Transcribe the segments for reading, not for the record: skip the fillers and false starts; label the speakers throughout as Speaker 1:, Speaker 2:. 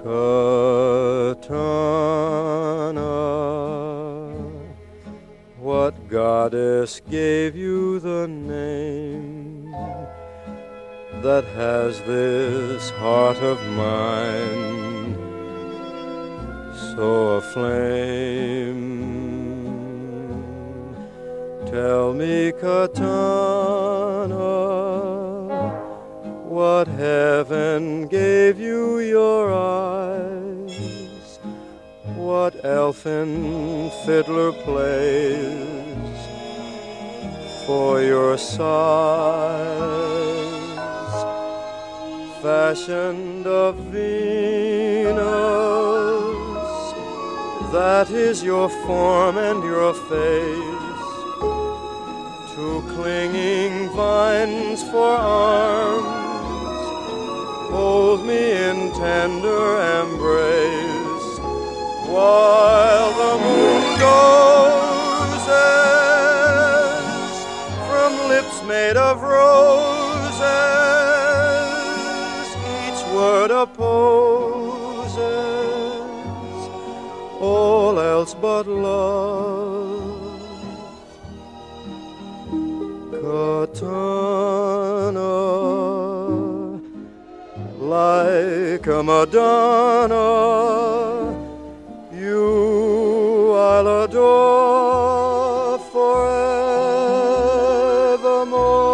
Speaker 1: Katana, what goddess gave you the name that has this heart of mine so aflame? Tell me, Katana, what heaven gave you your eyes? What elfin fiddler plays for your sighs? Fashioned of Venus, that is your form and your face. Two clinging vines for arms, hold me in tender embrace, while the moon dozes from lips made of roses. Each word opposes all else but love. Katana, like a Madonna, you I'll adore forevermore.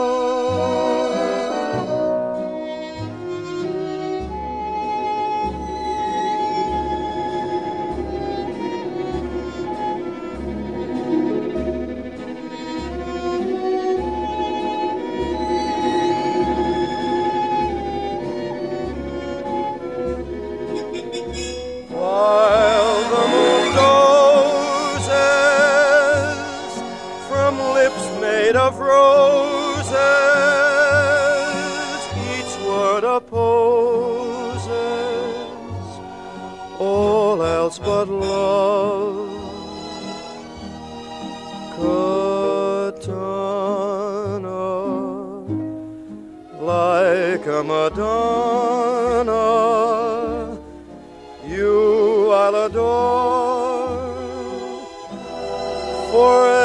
Speaker 1: While the moon dozes from lips made of roses, each word opposes all else but love. Katana, like a Madonna, you I'll adore forever.